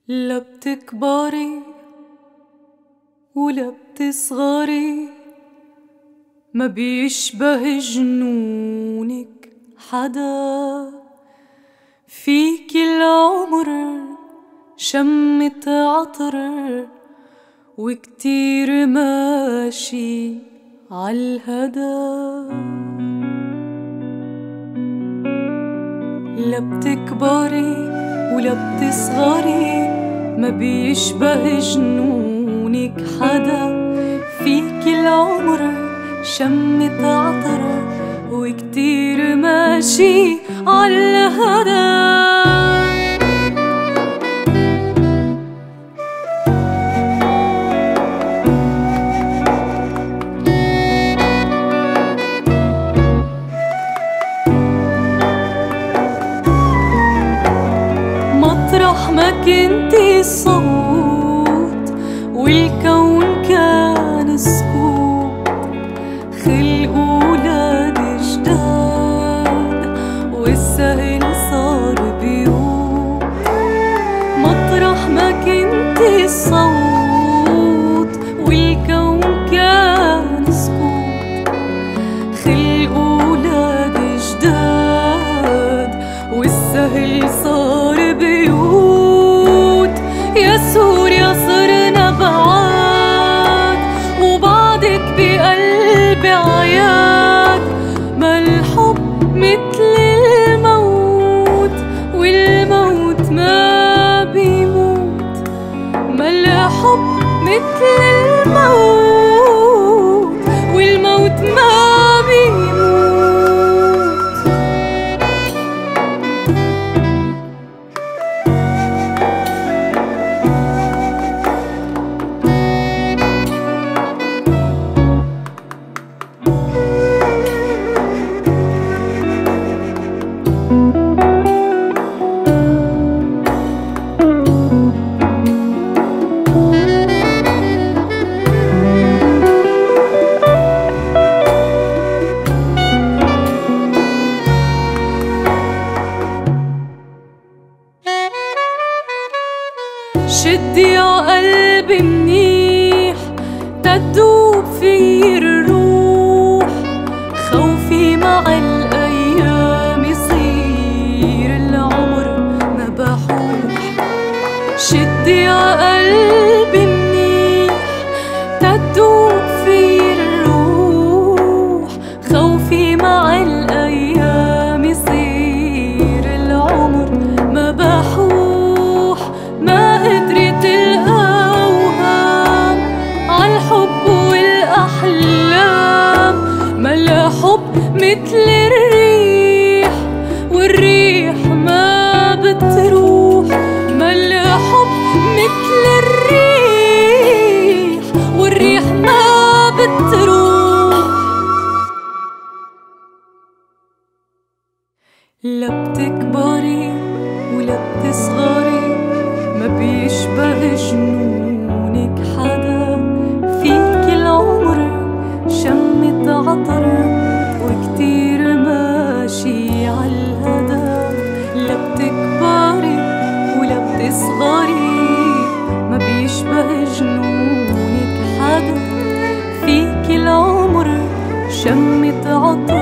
لا بتكبري ولا بتصغري، ما بيشبه جنونك حدا. فيك العمر شمت عطر وكتير ماشي عالهدى. لا بتكبري ولا بتصغري، ما بيشبه جنونك حدا. فيك العمر شمت عطر وكتير ماشي عالهدى. مطرح ما كنتي الصوت والكون كان سكوت، خلقوا ولاد جداد والسهل صار بيوت. مطرح ما كنتي الصوت والكون كان سكوت، خلقوا ولاد جداد والسهل صار بيوت. يا سوريا صرنا بعاد وبعدك بقلبي عياد. ما الحب مثل الموت والموت ما بيموت. ما الحب مثل الموت والموت ما بيموت. شدي عقلبي منيح تدوب في الروح. خوفي مع الأيام يصير العمر مبحوح. شدي عقلبي منيح تدوب في الروح. خوفي مع الأيام يصير العمر مبحوح. ما قدرت الأوهام عالحب والأحلام. ما الحب مثل الريح والريح ما بتروح. ما الحب مثل الريح والريح ما بتروح. لا بتكبري ولا بتصغري، ما بيشبه جنونك حدا. فيك العمر شمت عطر وكتير ماشي عالهدى. لا بتكبري ولا بتصغري، ما بيشبه جنونك حدا. فيك العمر شمت عطر